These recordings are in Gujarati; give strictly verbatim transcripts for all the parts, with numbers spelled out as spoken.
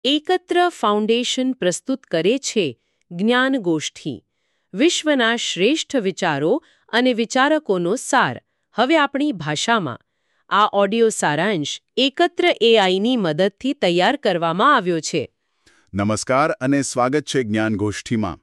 એકત્ર ફાઉન્ડેશન પ્રસ્તુત કરે છે જ્ઞાનગોષ્ઠી, વિશ્વના શ્રેષ્ઠ વિચારો અને વિચારકોનો સાર, હવે આપણી ભાષામાં. આ ઓડિયો સારાંશ એકત્ર એઆઈની મદદથી તૈયાર કરવામાં આવ્યો છે. નમસ્કાર અને સ્વાગત છે જ્ઞાનગોષ્ઠીમાં.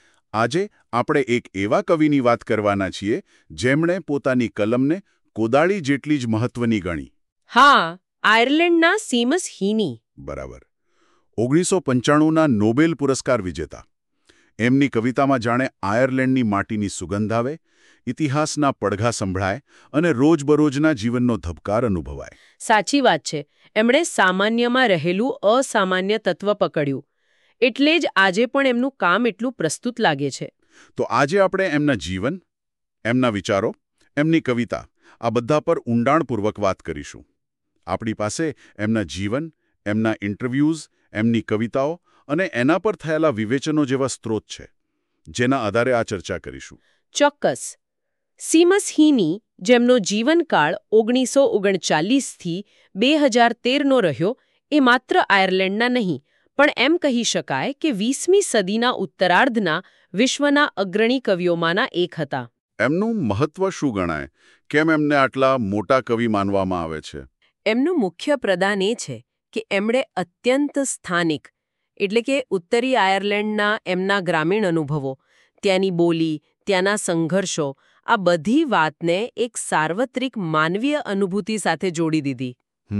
આજે આપણે એક એવા કવિની વાત કરવાના છીએ જેમણે પોતાની કલમને કોદાળી જેટલી જ મહત્વની ગણી. હા, આયર્લેન્ડના સીમસ હીની. બરાબર. ઓગણીસો પંચાણુંના નોબેલ પુરસ્કાર વિજેતા. એમની કવિતામાં જાણે આયર્લેન્ડની માટીની સુગંધ આવે, ઇતિહાસના પડઘા સંભળાય અને રોજબરોજના જીવનનો ધબકાર અનુભવાય. સાચી વાત છે. એમણે સામાન્યમાં રહેલું અસામાન્ય તત્વ પકડ્યું. એટલે જ આજે પણ એમનું કામ એટલું પ્રસ્તુત લાગે છે. તો આજે આપણે એમના જીવન, એમના વિચારો, એમની કવિતા આ બધા પર ઊંડાણપૂર્વક વાત કરીશું. આપણી પાસે એમના જીવન, એમના ઇન્ટરવ્યૂઝ, એમની કવિતાઓ અને એના પર થયેલા વિવેચનો જેવા સ્ત્રોત છે, જેના આધારે આ ચર્ચા કરીશું. ચોક્કસ. સીમસ હીની, જેમનો જીવનકાળ ઓગણીસો ઓગણચાલીસથી બે હજાર તેરનો રહ્યો, એ માત્ર આયર્લેન્ડના નહીં, પણ એમ કહી શકાય કે વીસમી સદીના ઉત્તરાર્ધના વિશ્વના અગ્રણી કવિઓમાંના એક હતા. એમનું મહત્વ શું ગણાય? કેમ એમને આટલા મોટા કવિ માનવામાં આવે છે? એમનું મુખ્ય પ્રદાન એ છે કે એમણે અત્યંત સ્થાનિક, એટલે કે ઉત્તરી આયર્લેન્ડના એમના ગ્રામીણ અનુભવો, ત્યાંની બોલી, ત્યાંના સંઘર્ષો, આ બધી વાતને એક સાર્વત્રિક માનવીય અનુભૂતિ સાથે જોડી દીધી.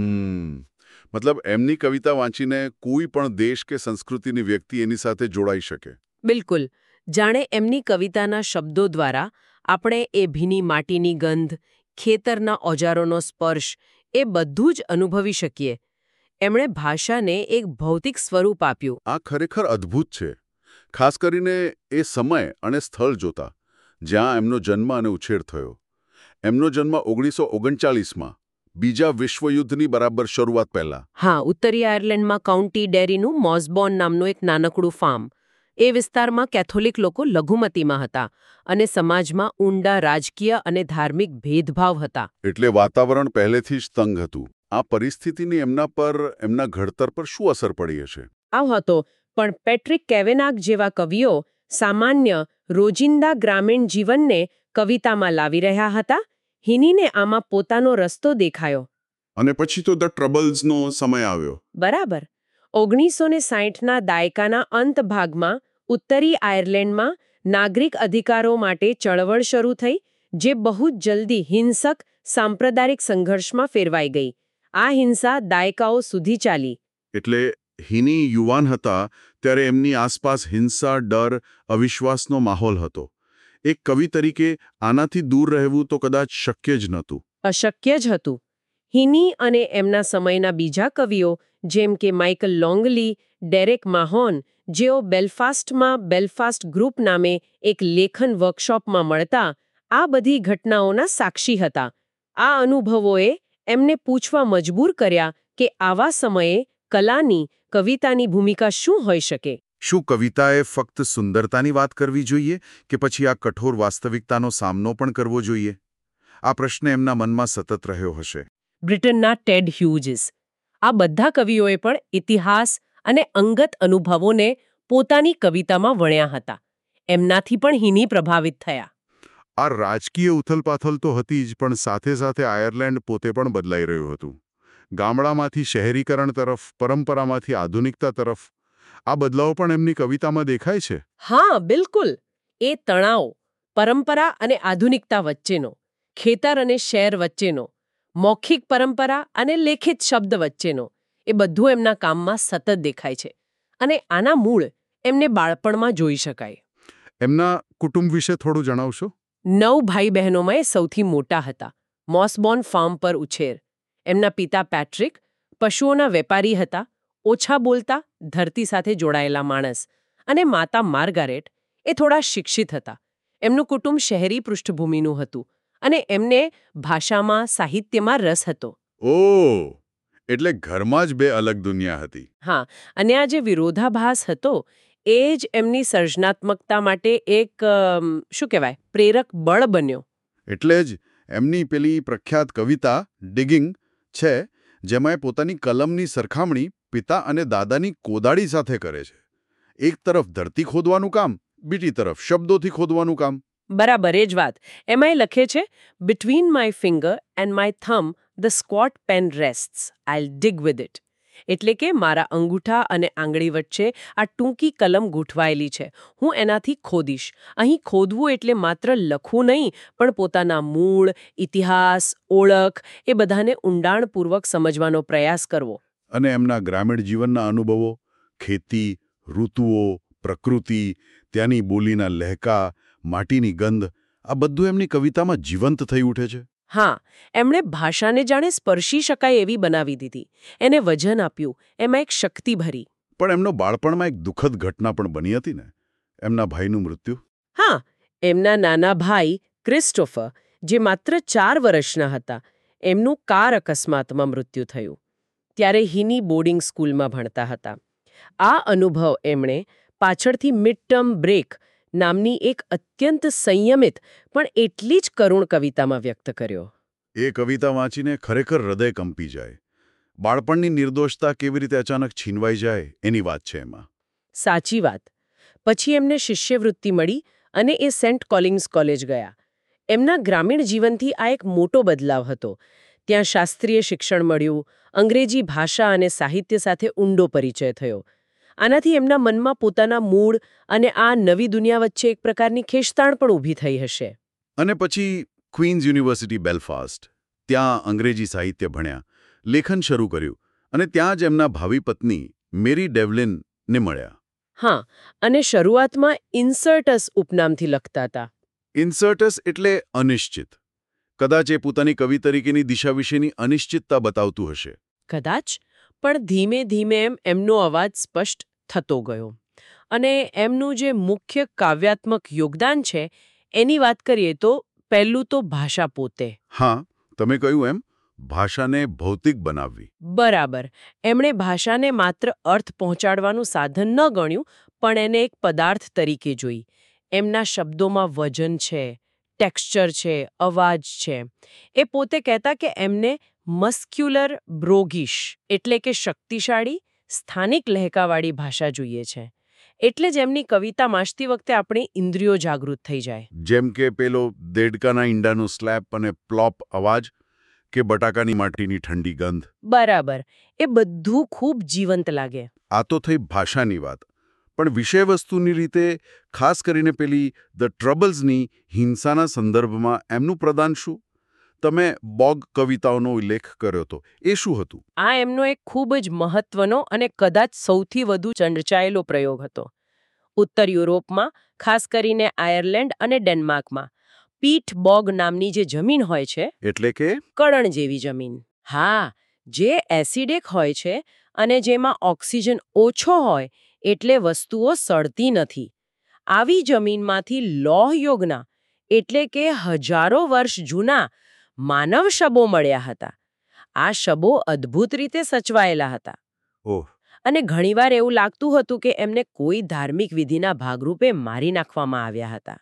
હમ મતલબ એમની કવિતા વાંચીને કોઈ પણ દેશ કે સંસ્કૃતિની વ્યક્તિ એની સાથે જોડાઈ શકે. બિલકુલ. જાણે એમની કવિતાના શબ્દો દ્વારા આપણે એ ભીની માટીની ગંધ, ખેતરના ઓજારોનો સ્પર્શ, એ બધું જ અનુભવી શકીએ. એમણે ભાષાને એક ભૌતિક સ્વરૂપ આપ્યું. આ ખરેખર અદ્ભુત છે, ખાસ કરીને એ સમય અને સ્થળ જોતા, જ્યાં એમનો જન્મ અને ઉછેર થયો. એમનો જન્મ ઓગણીસો ઓગણચાલીસમાં, બીજા વિશ્વયુદ્ધની બરાબર શરૂઆત પહેલા. હા, ઉત્તરી આયર્લેન્ડમાં કાઉન્ટી ડેરીનું મોસબોર્ન નામનું એક નાનકડું ફાર્મ. એ વિસ્તારમાં કેથોલિક લોકો લઘુમતીમાં હતા અને સમાજમાં ઊંડા રાજકીય અને ધાર્મિક ભેદભાવ હતા. એટલે વાતાવરણ પહેલેથી જ તંગ હતું. આ પરિસ્થિતિની એમના પર, એમના ઘડતર પર શું અસર પડી હશે? આવ હતો, પણ પેટ્રિક કેવેનાગ જેવા કવિઓ સામાન્ય રોજિંદા ગ્રામીણ જીવનને કવિતામાં લાવી રહ્યા હતા. હીનીને આમાં પોતાનો રસ્તો દેખાયો. અને પછી તો ધ ટ્રબલ્સનો સમય આવ્યો. બરાબર. ઓગણીસો ને સાહીઠના દાયકાના અંત ભાગમાં ઉત્તરી આયર્લેન્ડમાં નાગરિક અધિકારો માટે ચળવળ શરૂ થઈ, જે બહુ જ જલ્દી હિંસક સાંપ્રદાયિક સંઘર્ષમાં ફેરવાઈ ગઈ. આ હિંસા દાયકાઓ સુધી ચાલી. એટલે હીની યુવાન હતા ત્યારે એમની આસપાસ હિંસા, ડર, અવિશ્વાસનો માહોલ હતો. એક કવિ તરીકે આનાથી દૂર રહેવું તો કદાચ શક્ય જ નહોતું. અશક્ય જ હતું. હીની અને એમના સમયના બીજા કવિઓ જેમ કે માઇકલ લોંગલી, ડેરેક માહોન, જેઓ બેલફાસ્ટમાં બેલફાસ્ટ ગ્રુપ નામે એક લેખન વર્કશોપમાં મળતા, આ બધી ઘટનાઓના સાક્ષી હતા. આ અનુભવોએ એમને પૂછવા મજબૂર કર્યા કે આવા સમયે કલાની, કવિતાની ભૂમિકા શું હોઈ શકે? શું કવિતાએ ફક્ત સુંદરતાની વાત કરવી જોઈએ કે પછી આ કઠોર વાસ્તવિકતાનો સામનો પણ કરવો જોઈએ? આ પ્રશ્ન એમના મનમાં સતત રહ્યો હશે. બ્રિટનના ટેડ હ્યુજીસ, આ બધા કવિઓએ પણ ઇતિહાસ અને અંગત અનુભવોને પોતાની કવિતામાં વણ્યા હતા. એમનાથી પણ હીની પ્રભાવિત થયા. આ રાજકીય ઉથલપાથલ તો હતી જ, પણ સાથે સાથે આયર્લેન્ડ પોતે પણ બદલાઈ રહ્યું હતું. ગામડામાંથી શહેરીકરણ તરફ, પરંપરામાંથી આધુનિકતા તરફ, આ બદલાવ પણ એમની કવિતામાં દેખાય છે. હા, બિલકુલ. એ તણાવ, પરંપરા અને આધુનિકતા વચ્ચેનો, ખેતર અને શહેર વચ્ચેનો, મૌખિક પરંપરા અને લેખિત શબ્દ વચ્ચેનો, એ બધું એમના કામમાં સતત દેખાય છે. અને આના મૂળ એમને બાળપણમાં જોઈ શકાય. એમના કુટુંબ વિશે થોડું જણાવશો? નવ ભાઈ બહેનોમાં એ સૌથી મોટા હતા. મોસબોર્ન ફાર્મ પર ઉછેર. એમના પિતા પેટ્રિક પશુઓના વેપારી હતા, ઓછા બોલતા, ધરતી સાથે જોડાયેલા માણસ. અને માતા માર્ગારેટ એ થોડા શિક્ષિત હતા. એમનું કુટુંબ શહેરી પૃષ્ઠભૂમિનું હતું અને એમને ભાષામાં, સાહિત્યમાં રસ હતો. ઓહ, એટલે ઘરમાં જ બે અલગ દુનિયા હતી. હા, અને આ જે વિરોધાભાસ હતો એ જ એમની સર્જનાત્મકતા માટે એક શું કહેવાય પ્રેરક બળ બન્યો. એટલે જ એમની પેલી પ્રખ્યાત કવિતા ડિગિંગ છે, જેમાં પોતાની કલમની સરખામણી પિતા અને દાદાની કોદાળી સાથે કરે છે. એક તરફ ધરતી ખોદવાનું કામ, બીજી તરફ શબ્દોથી ખોદવાનું કામ. બરાબર એ જ વાત. એમાં એ લખે છે, between my finger and my thumb the squat pen rests, I'll dig with it. એટલે કે મારા અંગૂઠા અને આંગળી વચ્ચે આ ટૂંકી કલમ ગૂંઠવાયેલી છે. હું એનાથી ખોદીશ. અહીં ખોદવું એટલે માત્ર લખવું નહીં, પણ પોતાના મૂળ, ઇતિહાસ, ઓળખ એ બધાને ઊંડાણપૂર્વક સમજવાનો પ્રયાસ કરવો. અને એમના ગ્રામીણ જીવનના અનુભવો, ખેતી, ઋતુઓ, પ્રકૃતિ, ત્યાંની બોલીના લહેકા, માટીની ગંધ, આ બધું એમની કવિતામાં જીવંત થઈ ઉઠે છે. હા, એમણે ભાષાને જાણે સ્પર્શી શકાય એવી બનાવી દીધી. એને વજન આપ્યું, એમાં એક શક્તિ ભરી. પણ એમનો બાળપણમાં એક દુઃખદ ઘટના પણ બની હતી ને, એમના ભાઈનું મૃત્યુ. હા, એમના નાના ભાઈ ક્રિસ્ટોફર, જે માત્ર ચાર વર્ષના હતા, એમનું કાર અકસ્માતમાં મૃત્યુ થયું. ત્યારે હિની બોર્ડિંગ સ્કૂલમાં ભણતા હતા. આ અનુભવ એમણે પાછળથી મિડ ટર્મ બ્રેક નામની એક અત્યંત સંયમિત પણ એટલી જ કરુણ કવિતામાં વ્યક્ત કર્યો. એ કવિતા વાંચીને ખરેખર હૃદય કંપી જાય. બાળપણની નિર્દોષતા કેવી રીતે અચાનક છીનવાઈ જાય એની વાત છે એમાં. સાચી વાત. પછી એમને શિષ્યવૃત્તિ મળી અને એ સેન્ટ કોલિન્સ કોલેજ ગયા. એમના ગ્રામીણ જીવનથી આ એક મોટો બદલાવ હતો. ત્યાં શાસ્ત્રીય શિક્ષણ મળ્યું, અંગ્રેજી ભાષા અને સાહિત્ય સાથે ઊંડો પરિચય થયો. આનાથી એમના મનમાં પોતાના મૂળ અને આ નવી દુનિયા વચ્ચે એક પ્રકારની ખેંચતાણ પણ ઊભી થઈ હશે. અને પછી ક્વીન્સ યુનિવર્સિટી બેલફાસ્ટ, ત્યાં અંગ્રેજી સાહિત્ય ભણ્યા, લેખન શરૂ કર્યું અને ત્યાં જ એમના ભાવિ પત્ની મેરી ડેવલિનને મળ્યા. હા, અને શરૂઆતમાં ઇન્સર્ટસ ઉપનામથી લખતા હતા. ઇન્સર્ટસ એટલે અનિશ્ચિત. કદાચ એ પોતાની કવિ તરીકેની દિશા વિશેની અનિશ્ચિતતા બતાવતું હશે. કદાચ, પણ ધીમે ધીમે એમ એમનો અવાજ સ્પષ્ટ થતો ગયો. અને એમનું જે મુખ્ય કાવ્યાત્મક યોગદાન છે એની વાત કરીએ તો પહેલું તો ભાષા પોતે. હા, તમે કહ્યું એમ ભાષાને ભૌતિક બનાવવી. બરાબર. એમણે ભાષાને માત્ર અર્થ પહોંચાડવાનું સાધન ન ગણ્યું, પણ એને એક પદાર્થ તરીકે જોઈ. એમના શબ્દોમાં વજન છે, ટેક્સચર છે, અવાજ છે. એ પોતે કહેતા કે એમને મસ્ક્યુલર બ્રોગિશ એટલે કે શક્તિશાળી, સ્થાનિક લહેકાવાળી ભાષા જોઈએ છે. એટલે જ એમની કવિતા વાંચતી વખતે આપણી ઇન્દ્રિયો જાગૃત થઈ જાય. જેમ કે પેલો દેડકાના ઈંડાનો સ્લેપ અને પ્લોપ અવાજ કે બટાકાની માટીની ઠંડી ગંધ. બરાબર. એ બધું ખૂબ જીવંત લાગે. આ તો થઈ ભાષાની વાત. પણ વિષયવસ્તુની રીતે ખાસ કરીને પેલી ધ ટ્રબલ્સની હિંસાના સંદર્ભમાં એમનું પ્રદાન શું? તમે બોગ કવિતાઓનો ઉલ્લેખ કર્યો હતો. એ શું હતું? આ એમનો એક ખૂબ જ મહત્વનો અને કદાચ સૌથી વધુ ચર્ચાયેલો પ્રયોગ હતો. ઉત્તર યુરોપમાં, ખાસ કરીને આયર્લેન્ડ અને ડેનમાર્કમાં, પીટ બોગ નામની જે જમીન હોય છે, એટલે કે કળણ જેવી જમીન. હા, જે એસિડિક હોય છે અને જેમાં ઓક્સિજન ઓછો હોય એટલે વસ્તુઓ સડતી નથી. આવી જમીનમાંથી લોહયોગના એટલે કે હજારો વર્ષ જૂના માનવ શબો મળ્યા હતા. આ શબો અદ્ભુત રીતે સચવાયેલા હતા. ઓહ. અને ઘણીવાર એવું લાગતું હતું કે એમને કોઈ ધાર્મિક વિધિના ભાગરૂપે મારી નાખવામાં આવ્યા હતા.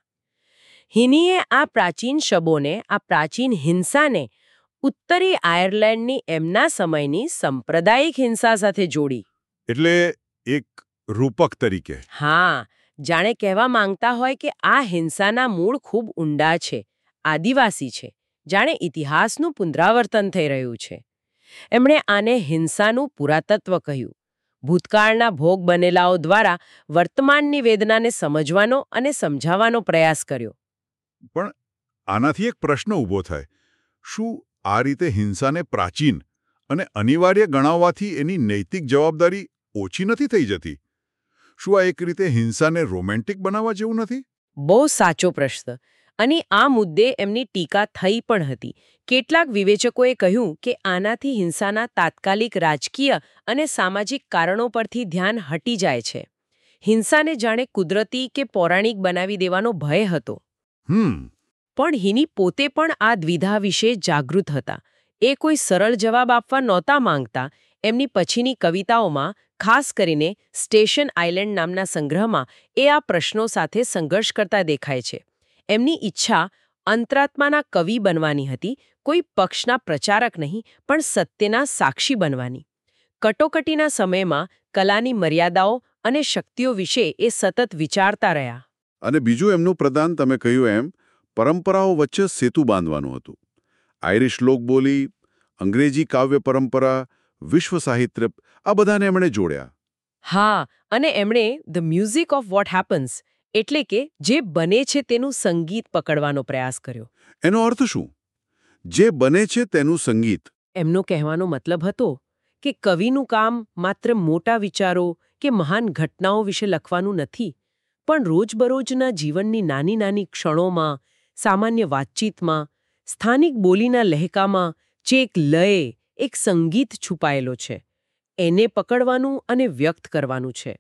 હિનીએ આ પ્રાચીન શબોને, આ પ્રાચીન હિંસાને ઉત્તરી આયર્લેન્ડની એમના સમયની સાંપ્રદાયિક હિંસા સાથે જોડી. એટલે એક રૂપક તરીકે. હા, જાણે કહેવા માંગતા હોય કે આ હિંસાના મૂળ ખૂબ ઊંડા છે, આદિવાસી છે, જાણે ઇતિહાસનું પુનરાવર્તન થઈ રહ્યું છે. એમણે આને હિંસાનું પુરાતત્વ કહ્યું. ભૂતકાળના ભોગ બનેલાઓ દ્વારા વર્તમાનની વેદનાને સમજવાનો અને સમજાવવાનો પ્રયાસ કર્યો. પણ આનાથી એક પ્રશ્ન ઊભો થાય. શું આ રીતે હિંસાને પ્રાચીન અને અનિવાર્ય ગણાવવાથી એની નૈતિક જવાબદારી ઓછી નથી થઈ જતી? શું આ એક રીતે હિંસાને રોમેન્ટિક બનાવવા જેવું નથી? બહુ સાચો પ્રશ્ન. અને આ મુદ્દે એમની ટીકા થઈ પણ હતી. કેટલાક વિવેચકોએ કહ્યું કે આનાથી હિંસાના તાત્કાલિક રાજકીય અને સામાજિક કારણો પરથી ધ્યાન હટી જાય છે. હિંસાને જાણે કુદરતી કે પૌરાણિક બનાવી દેવાનો ભય હતો. હમ પણ હિની પોતે પણ આ દ્વિધા વિશે જાગૃત હતા. એ કોઈ સરળ જવાબ આપવા નહોતા માંગતા. એમની પછીની કવિતાઓમાં, ખાસ કરીને સ્ટેશન આઇલેન્ડ નામના સંગ્રહમાં, એ આ પ્રશ્નો સાથે સંઘર્ષ કરતા દેખાય છે. એમની ઈચ્છા અંતરાત્માના કવિ બનવાની હતી, કોઈ પક્ષના પ્રચારક નહીં, પણ સત્યના સાક્ષી બનવાની. કટોકટીના સમયમાં કલાની મર્યાદાઓ અને શક્તિઓ વિશે એ સતત વિચારતા રહ્યા. અને બીજું એમનું પ્રદાન તમે કહ્યું એમ પરંપરાઓ વચ્ચે સેતુ બાંધવાનું હતું. આયરિશ લોકબોલી, અંગ્રેજી કાવ્ય પરંપરા, વિશ્વ સાહિત્ય આ બધાને એમણે જોડ્યા. હા, અને એમણે the music of what happens એટલે કે જે બને છે તેનું સંગીત પકડવાનો પ્રયાસ કર્યો. એનો અર્થ શું? જે બને છે તેનું સંગીત. એમનો કહેવાનો મતલબ હતો કે કવિનું કામ માત્ર મોટા વિચારો કે મહાન ઘટનાઓ વિશે લખવાનું નથી, પણ રોજબરોજના જીવનની નાની નાની ક્ષણોમાં, સામાન્ય વાતચીતમાં, સ્થાનિક બોલીના લહેકામાં જે એક લય, એક સંગીત છુપાયેલો છે, એને પકડવાનું અને વ્યક્ત કરવાનું છે.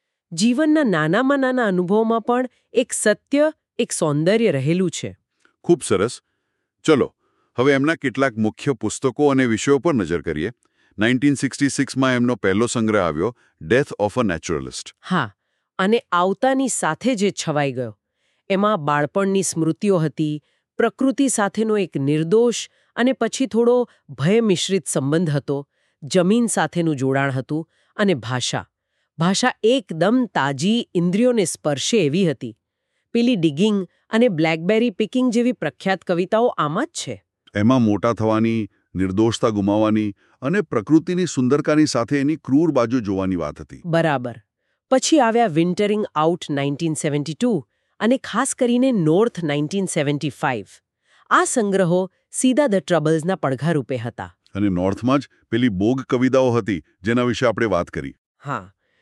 જીવનના નાનામાં નાના અનુભવમાં પણ એક સત્ય, એક સૌંદર્ય રહેલું છે. ખૂબ સરસ. ચલો હવે એમના કેટલાક મુખ્ય પુસ્તકો અને વિષયો પર નજર કરીએ. નાઇન્ટીન સિક્સટી સિક્સમાં એમનો પહેલો સંગ્રહ આવ્યો, ડેથ ઓફ અ નેચરલિસ્ટ. હા, અને આવતાની સાથે જે છવાઈ ગયો. એમાં બાળપણની સ્મૃતિઓ હતી, પ્રકૃતિ સાથેનો એક નિર્દોષ અને પછી થોડો ભય મિશ્રિત સંબંધ હતો, જમીન સાથેનું જોડાણ હતું, અને ભાષા. ભાષા એકદમ તાજી, ઇન્દ્રિયોને સ્પર્શે એવી હતી. પેલી ડિગિંગ અને બ્લેકબેરી પિકિંગ જેવી પ્રખ્યાત કવિતાઓ આમાં જ છે. એમાં મોટા થવાની, નિર્દોષતા ગુમાવવાની અને પ્રકૃતિની સુંદરતાની સાથે એની ક્રૂર બાજુ જોવાની વાત હતી. બરાબર. પછી આવ્યા wintering out nineteen seventy two અને ખાસ કરીને નોર્થ નાઇન્ટીન સેવન્ટી ફાઇવ. આ સંગ્રહો સીધા ધ ટ્રબલ્સના પડઘા રૂપે હતા. અને નોર્થમાં જ પેલી બોગ કવિતાઓ હતી જેના વિશે આપણે વાત કરી. હા,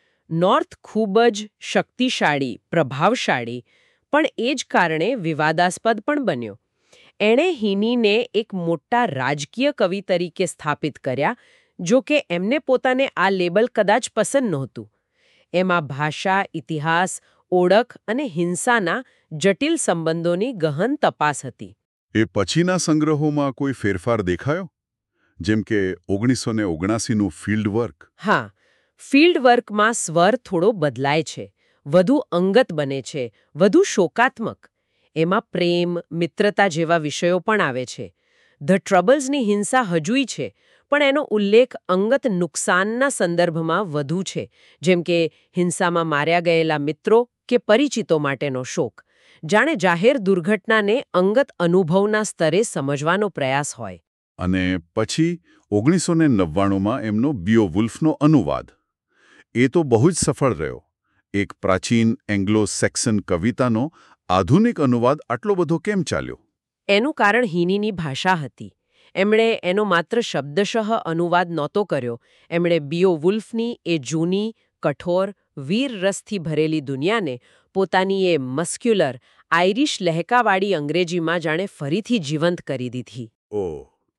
નોર્થ ખૂબ જ શક્તિશાળી, પ્રભાવશાળી, પણ એ જ કારણે વિવાદાસ્પદ પણ બન્યો. એણે હિનીને એક મોટા રાજકીય કવિ તરીકે સ્થાપિત કર્યા, જો કે એમને પોતાને આ લેબલ કદાચ પસંદ નહોતું. એમાં ભાષા, ઇતિહાસ, ઓળખ અને હિંસાના જટિલ સંબંધોની ગહન તપાસ હતી. એ પછીના સંગ્રહોમાં કોઈ ફેરફાર દેખાયો? જેમ કે ઓગણીસો ને ઓગણાસીનું ફિલ્ડ વર્ક. હા, ફિલ્ડ વર્કમાં સ્વર થોડો બદલાય છે, વધુ અંગત બને છે, વધુ શોકાત્મક. એમાં પ્રેમ, મિત્રતા જેવા વિષયો પણ આવે છે. ધ ટ્રબલ્સની હિંસા હજુય છે, પણ એનો ઉલ્લેખ અંગત નુકસાનના સંદર્ભમાં વધુ છે, જેમ કે હિંસામાં માર્યા ગયેલા મિત્રો કે પરિચિતો માટેનો શોક. જાણે જાહેર દુર્ઘટનાને અંગત અનુભવના સ્તરે સમજવાનો પ્રયાસ હોય. અને પછી ઓગણીસો ને નવ્વાણુંમાં એમનો બીઓવુલ્ફનો અનુવાદ. એ તો બહુ જ સફળ રહ્યો. એક પ્રાચીન એંગ્લો સેક્સન કવિતાનો આધુનિક અનુવાદ આટલો બધો કેમ ચાલ્યો? એનું કારણ હિનીની ભાષા હતી. એમણે એનો માત્ર શબ્દશઃ અનુવાદ નહોતો કર્યો. એમણે બીઓવુલ્ફની એ જૂની, કઠોર, વીર રસથી ભરેલી દુનિયાને પોતાની એ મસ્ક્યુલર, આઇરિશ લહેકાવાળી અંગ્રેજીમાં જાણે ફરીથી જીવંત કરી દીધી. ઓહ,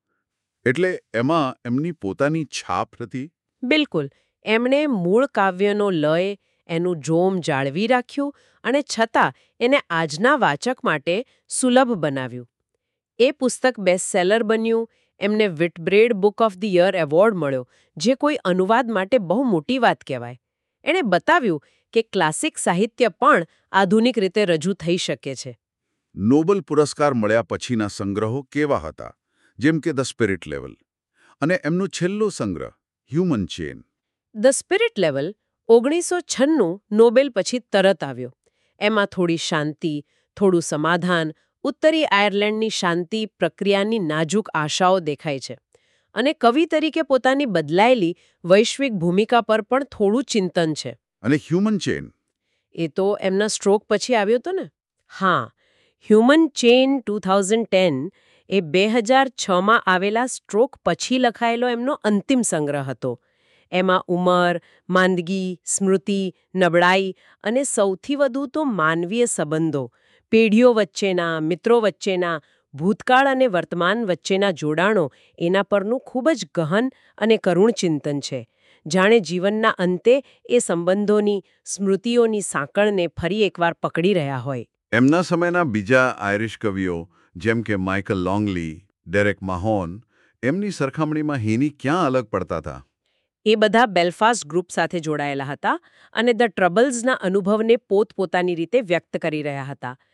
એટલે એમાં એમની પોતાની છાપ હતી? બિલકુલ. એમણે મૂળ કાવ્યનો લય, એનું જોમ જાળવી રાખ્યું અને છતાં એને આજના વાચક માટે સુલભ બનાવ્યું. એ પુસ્તક બેસ્ટસેલર બન્યું. એમને Whitbread book of the year award મળ્યો, જે કોઈ અનુવાદ માટે બહુ મોટી વાત કહેવાય. એણે બતાવ્યું કે ક્લાસિક સાહિત્ય પણ આધુનિક રીતે રજૂ થઈ શકે છે. નોબલ પુરસ્કાર મળ્યા પછીના સંગ્રહો કેવા હતા? જેમ કે ધ સ્પિરિટ લેવલ અને એમનો છેલ્લો સંગ્રહ human chain. The spirit level ઓગણીસો છન્નું નોબેલ પછી તરત આવ્યો. એમાં થોડી શાંતિ, થોડું સમાધાન, ઉત્તરી આયર્લેન્ડની શાંતિ પ્રક્રિયાની નાજુક આશાઓ દેખાય છે. અને કવિ તરીકે પોતાની બદલાયેલી વૈશ્વિક ભૂમિકા પર પણ થોડું ચિંતન છે. અને હ્યુમન ચેન? એ તો એમના સ્ટ્રોક પછી આવ્યો હતો ને. હા, human chain two thousand ten એ બે હજાર છમાં આવેલા સ્ટ્રોક પછી લખાયેલો એમનો અંતિમ સંગ્રહ હતો. એમાં ઉંમર, માંદગી, સ્મૃતિ, નબળાઈ અને સૌથી વધુ તો માનવીય સંબંધો, પેઢીઓ વચ્ચેના, મિત્રો વચ્ચેના, ભૂતકાળ અને વર્તમાન વચ્ચેના જોડાણો, એના પરનું ખૂબ જ ગહન અને કરુણ ચિંતન છે. જાણે જીવનના અંતે એ સંબંધોની, સ્મૃતિઓની સાંકળને ફરી એકવાર પકડી રહ્યા હોય. એમના સમયના બીજા આયરિશ કવિઓ જેમ કે માઇકલ લોંગલી, ડેરેક માહોન, એમની સરખામણીમાં હિની ક્યાં અલગ પડતા હતા? એ બધા બેલફાસ્ટ ગ્રુપ સાથે જોડાયેલા હતા અને ધ ટ્રબલ્સના અનુભવને પોતપોતાની રીતે વ્યક્ત કરી રહ્યા હતા.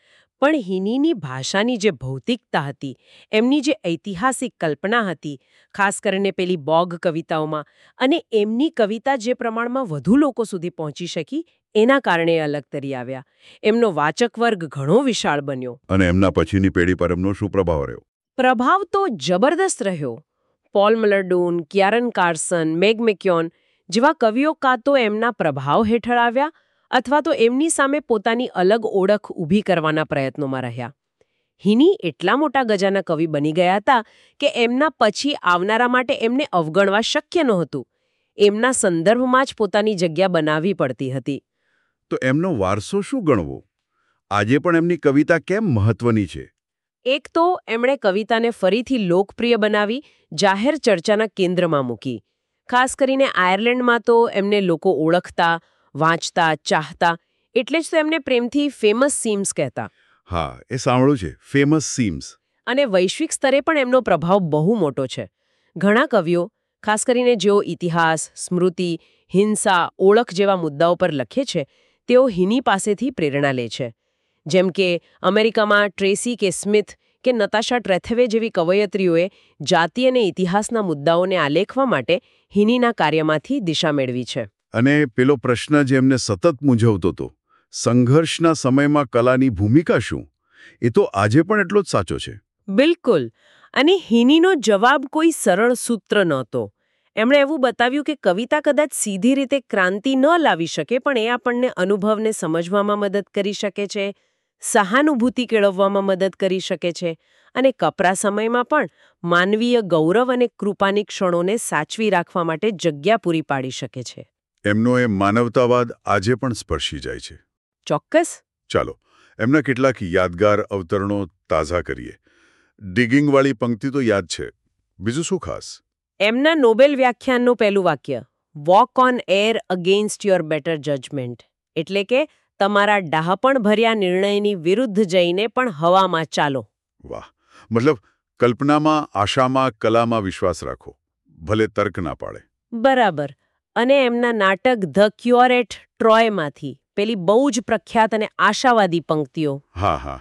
પણ હિનીની ભાષાની જે ભૌતિકતા હતી, એમની જે ઐતિહાસિક કલ્પના હતી, ખાસ કરીને પેલી બોગ કવિતાઓમાં, અને એમની કવિતા જે પ્રમાણમાં વધુ લોકો સુધી પહોંચી શકી એના કારણે એ અલગ તરી આવ્યા. એમનો વાચક વર્ગ ઘણો વિશાળ બન્યો. અને એમના પછીની પેઢી પર એમનો શું પ્રભાવ રહ્યો? પ્રભાવ તો જબરદસ્ત રહ્યો. પોલ મલરડૂન, કિયારન કાર્સન, મેગ મેક્યોન જેવા કવિઓ કાં તો એમના પ્રભાવ હેઠળ આવ્યા અથવા તો એમની સામે પોતાની અલગ ઓળખ ઊભી કરવાના પ્રયત્નોમાં રહ્યા. હિની એટલા મોટા ગજાના કવિ બની ગયા હતા કે એમના પછી આવનારા માટે એમને અવગણવા શક્ય નહોતું. એમના સંદર્ભમાં જ પોતાની જગ્યા બનાવવી પડતી હતી. તો એમનો વારસો શું ગણવો? આજે પણ એમની કવિતા કેમ મહત્વની છે? એક તો એમણે કવિતાને ફરીથી લોકપ્રિય બનાવી જાહેર ચર્ચાના કેન્દ્રમાં મૂકી. ખાસ કરીને આયર્લેન્ડમાં તો એમને લોકો ઓળખતા, વાંચતા, ચાહતા, એટલે જ તો એમને પ્રેમથી ફેમસ સીમ્સ કહેતા. હા, એ સાંભળ્યું છે, ફેમસ સીમ્સ. અને વૈશ્વિક સ્તરે પણ એમનો પ્રભાવ બહુ મોટો છે. ઘણા કવિઓ, ખાસ કરીને જેઓ ઇતિહાસ, સ્મૃતિ, હિંસા, ઓળખ જેવા મુદ્દાઓ પર લખે છે, તેઓ હિની પાસેથી પ્રેરણા લે છે. જેમ કે અમેરિકામાં ટ્રેસી કે સ્મિથ કે નતાશા ટ્રેથવે જેવી કવયત્રીઓએ જાતિ અને ઇતિહાસના મુદ્દાઓને આલેખવા માટે હિનીના કાર્યમાંથી દિશા મેળવી છે. અને પેલો પ્રશ્ન જે એમને સતત મૂંઝવતો હતો, સંઘર્ષના સમયમાં કલાની ભૂમિકા શું? એ તો આજે પણ એટલો જ સાચો છે. બિલકુલ. અને હિનીનો જવાબ કોઈ સરળ સૂત્ર નહોતો. એમણે એવું બતાવ્યું કે કવિતા કદાચ સીધી રીતે ક્રાંતિ ન લાવી શકે, પણ એ આપણને અનુભવને સમજવામાં મદદ કરી શકે છે, સહાનુભૂતિ કેળવવામાં મદદ કરી શકે છે, અને કપરા સમયમાં પણ માનવીય ગૌરવ અને કૃપાની ક્ષણોને સાચવી રાખવા માટે જગ્યા પૂરી પાડી શકે છે. એમનો એ માનવતાવાદ આજે પણ સ્પર્શી જાય છે. ચોક્કસ. ચાલો, એમના કેટલાક યાદગાર અવતરણો તાજા કરીએ. ડિગિંગવાળી પંક્તિ તો યાદ છે. બીજું શું ખાસ? એમના નોબેલ વ્યાખ્યાનનું પહેલું વાક્ય, walk on air against your better judgment, એટલે કે તમારા ડહાપણ ભર્યા નિર્ણયની વિરુદ્ધ જઈને પણ હવામાં ચાલો. વાહ! મતલબ કલ્પનામાં, આશામાં, કલામાં વિશ્વાસ રાખો, ભલે તર્ક ના પાડે. બરાબર. અને એમના નાટક ધ ક્યોર એટ ટ્રોયમાંથી પેલી બહુ જ પ્રખ્યાત અને આશાવાદી પંક્તિઓ. હા હા,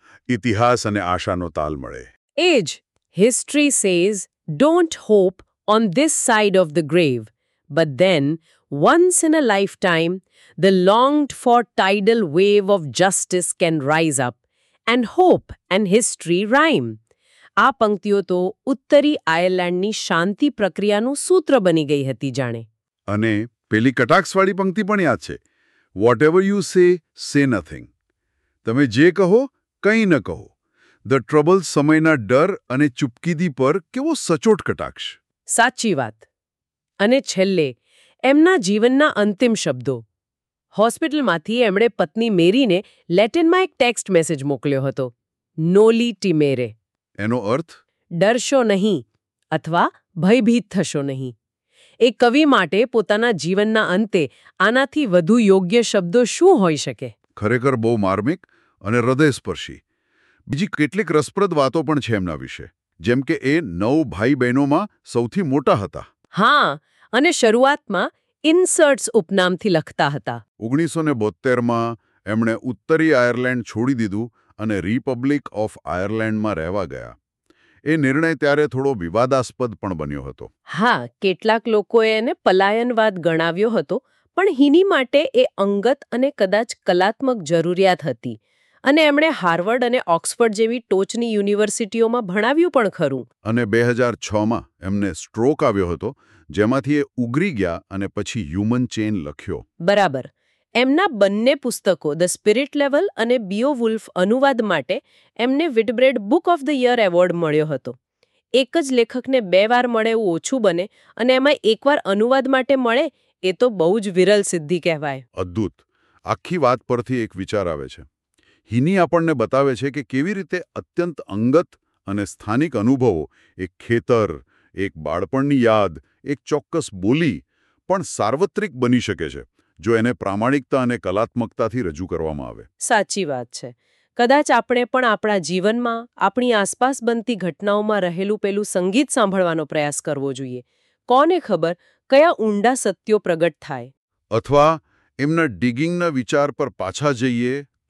ઇતિહાસ અને આશાનો તાલ મળે. એ જ. History says don't hope on this side of the grave, but then once in a lifetime the longed for tidal wave of justice can rise up and hope and history rhyme. આ પંક્તિઓ તો ઉત્તરી આયર્લેન્ડની શાંતિ પ્રક્રિયાનું સૂત્ર બની ગઈ હતી જાણે. અને પેલી કટાક્ષવાળી પંક્તિ પણ યાદ છે, વોટ એવર યુ સે સે નથિંગ. તમે જે કહો કંઈ ન કહો. ધ ટ્રબલ સમયના ડર અને ચૂપકીદી પર કેવો સચોટ કટાક્ષ. સાચી વાત. અને છેલ્લે એમના જીવનના અંતિમ શબ્દો. હોસ્પિટલમાંથી એમણે પત્ની મેરીને લેટિનમાં એક ટેક્સ્ટ મેસેજ મોકલ્યો હતો, નોલી ટિમેરે. એનો અર્થ? ડરશો નહીં અથવા ભયભીત થશો નહીં. એ કવિ માટે પોતાના જીવનના અંતે આનાથી વધુ યોગ્ય શબ્દો શું હોઈ શકે? ખરેખર બહુ માર્મિક અને હૃદયસ્પર્શી. બીજી કેટલીક રસપ્રદ વાતો પણ છે એમના વિશે, જેમ કે એ નવ ભાઈ બહેનોમાં સૌથી મોટા હતા. હા, અને શરૂઆતમાં ઇન્સર્ટ્સ ઉપનામથી લખતા હતા. ઓગણીસો ને બોત્તેરમાં એમણે ઉત્તરી આયર્લેન્ડ છોડી દીધું અને રિપબ્લિક ઓફ આયર્લેન્ડમાં રહેવા ગયા. એ નિર્ણય ત્યારે થોડો વિવાદાસ્પદ પણ બન્યો હતો. હા, કેટલાક લોકોએ એને પલાયનવાદ ગણાવ્યો હતો, પણ હિની માટે એ અંગત અને કદાચ કલાત્મક જરૂરિયાત હતી. અને એમણે હાર્વર્ડ અને ઓક્સફર્ડ જેવી ટોચની યુનિવર્સિટીઓમાં ભણાવ્યું પણ ખરું. અને બે હજાર છમાં એમને સ્ટ્રોક આવ્યો હતો, જેમાંથી એ ઉગરી ગયા અને પછી હ્યુમન ચેન લખ્યો. બરાબર. એમના બંને પુસ્તકો ધ સ્પિરિટ લેવલ અને બીઓવુલ્ફ અનુવાદ માટે એમને Whitbread book of the year award મળ્યો હતો. એક જ લેખકને બે વાર મળે એવું ઓછું બને, અને એમાં એકવાર અનુવાદ માટે મળે એ તો બહુ જ વિરલ સિદ્ધિ કહેવાય. અદ્ભુત. આખી વાત પરથી એક વિચાર આવે છે. હિની આપણને બતાવે છે કે કેવી રીતે અત્યંત અંગત અને સ્થાનિક અનુભવો, એક ખેતર, એક બાળપણની યાદ, એક ચોક્કસ બોલી પણ સાર્વત્રિક બની શકે છે જો એને પ્રામાણિકતા અને કલાત્મકતાથી રજૂ કરવામાં આવે. સાચી વાત છે. કદાચ આપણે પણ આપણા જીવનમાં આપણી આસપાસ બનતી ઘટનાઓમાં રહેલું પેલું સંગીત સાંભળવાનો પ્રયાસ કરવો જોઈએ. કોને ખબર કયા ઊંડા સત્યો પ્રગટ થાય. અથવા એમના ડિગિંગના વિચાર પર પાછા જઈએ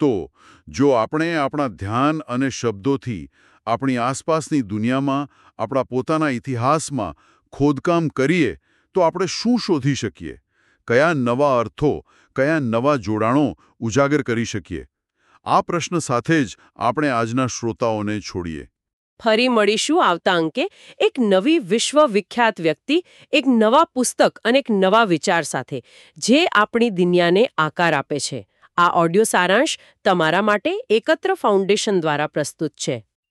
તો જો આપણે આપણા ધ્યાન અને શબ્દોથી આપણી આસપાસની દુનિયામાં આપણા પોતાના ઇતિહાસમાં ખોદકામ કરીએ તો આપણે શું શોધી શકીએ? કયા નવા અર્થો, કયા નવા જોડાણો ઉજાગર કરી શકીએ? આ પ્રશ્ન સાથે જ આપણે આજના શ્રોતાઓને છોડીએ. ફરી મળીશું આવતા અંકે એક નવી વિશ્વવિખ્યાત વ્યક્તિ, એક નવા પુસ્તક અને એક નવા વિચાર સાથે, જે આપણી દુનિયાને આકાર આપે છે. આ ઓડિયો સારાંશ તમારા માટે એકત્ર ફાઉન્ડેશન દ્વારા પ્રસ્તુત છે.